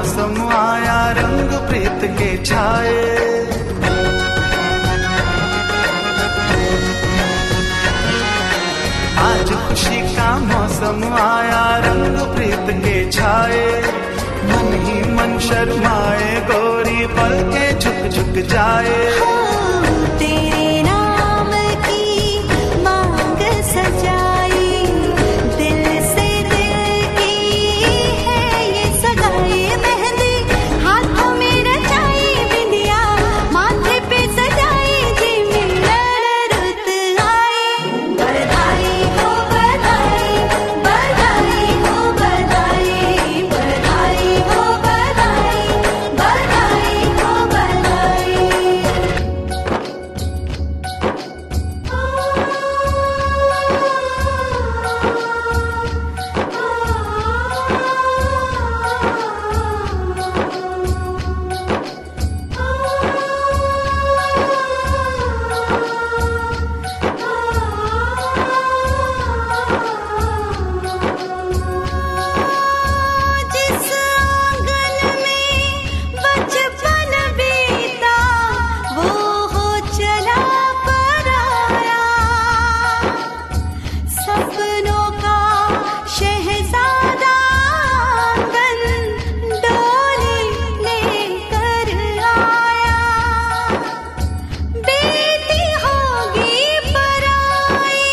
मौसम आया, रंग प्रीत के छाए। आज खुशी का मौसम आया, रंग प्रीत के छाए। मन ही मन शर्माए गोरी, पलके झुक झुक जाए। तेरे नाम की मांग सजाई, दिल से दिल की है ये सगाई। मेहंदी हाथों में रचाई, बिंदिया माथे पे सजाई, जी मिलन रुत आई। बधाई हो बधाई, बधाई हो बधाई, बधाई हो बधाई, बधाई हो बधाई। जिस आंगन में बचपन बीता, वो हो चला पराया। सपनों का शहजादा आंगन डोली लेकर आया। बेटी होगी पराई,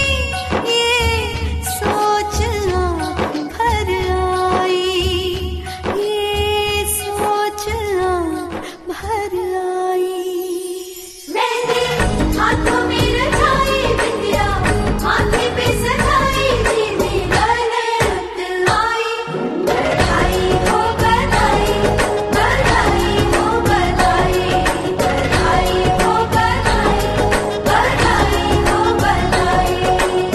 ये सोच आँख भर आई, ये सोच आँख भर आई। मेहंदी हाथों में रचाई, बिंदिया माथे पे सजाई, जी मिलन रुत आई। बधाई हो बधाई, बधाई हो बधाई, बधाई हो बधाई, बधाई हो बधाई।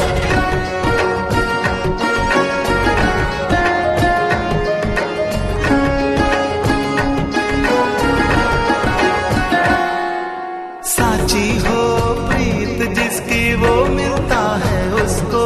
साची हो प्रीत जिसकी, वो मिलता है उसको।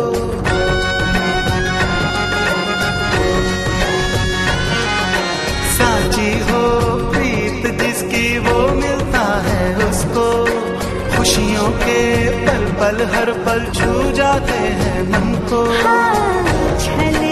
साची हो प्रीत जिसकी, वो मिलता है उसको। खुशियों के पल पल हर पल छू जाते हैं मन को। छल